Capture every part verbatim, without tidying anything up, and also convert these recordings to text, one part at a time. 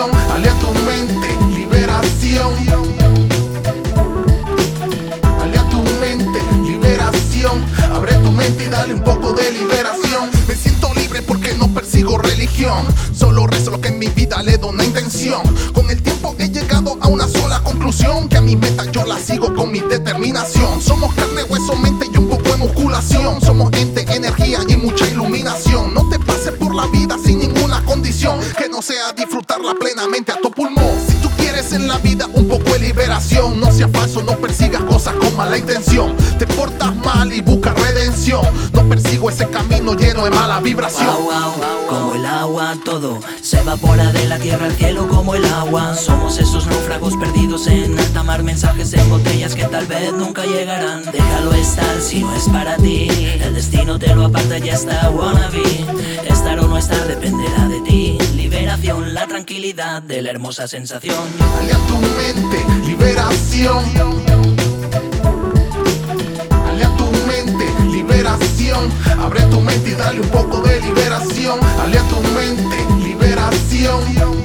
liberación. Alea tu mente, liberación. Alea tu mente, liberación. Abre tu mente y dale un poco de liberación. Me siento libre porque no persigo religión, solo rezo lo que en mi vida le da una intención. Con el tiempo he llegado a una sola conclusión, que a mi meta yo la sigo con mi determinación. Somos carne, hueso, mente y un poco de musculación. Somos ente, energía y mucha iluminación. No te pases por la vida sin ninguna condición que no sea disfrutarla plenamente a tu pulmón. Si tú quieres en la vida un poco de liberación, no seas falso, no persigas cosas con mala intención. Te portas mal y buscas redención. No persigo ese camino lleno de mala vibración. Wow, wow, como el agua, todo se evapora de la tierra al cielo como el agua. Somos esos náufragos perdidos en alta mar, mensajes en botellas que tal vez nunca llegarán. Déjalo estar si no es para ti, el destino te lo aparta, ya está wannabe. Estar o no estar dependerá de ti. Liberación, la tranquilidad de la hermosa sensación. Alea tu mente, liberación. Alea tu mente, liberación. Abre tu mente y dale un poco de liberación. Alea tu mente, liberación.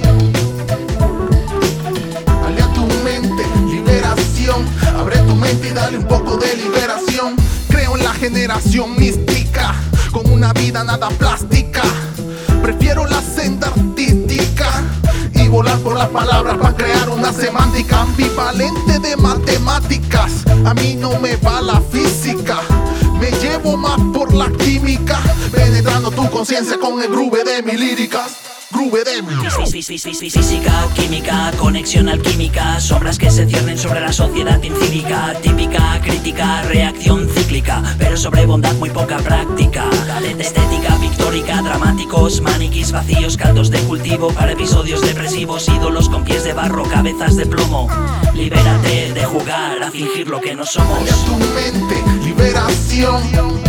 Alea tu mente, liberación. Abre tu mente y dale un poco de liberación. Creo en la generación mística, con una vida nada plástica. Prefiero la senda artística y volar por las palabras para crear una semántica ambivalente de matemáticas. A mí no me va la física, me llevo más por la química, penetrando tu conciencia con el groove de mis líricas. Groove de mis Física, química, conexión alquímica, sombras que se ciernen sobre la sociedad incívica. Típica, crítica, reacción cíclica, pero sobre bondad muy poca práctica. Estética pictórica, dramáticos, maniquís vacíos, caldos de cultivo para episodios depresivos, ídolos con pies de barro, cabezas de plomo. Libérate de jugar a fingir lo que no somos. Alea tu mente, liberación.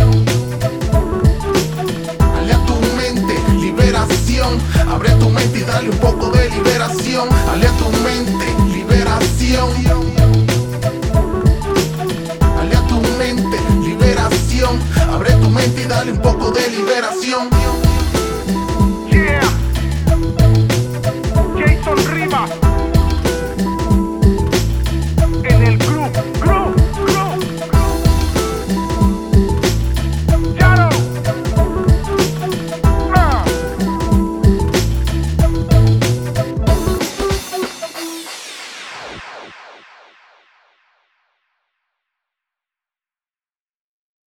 Alea tu mente, liberación. Abre tu mente y dale un poco de liberación. Alea tu mente, liberación. Alea tu mente, liberación. Abre tu mente y dale un poco de liberación.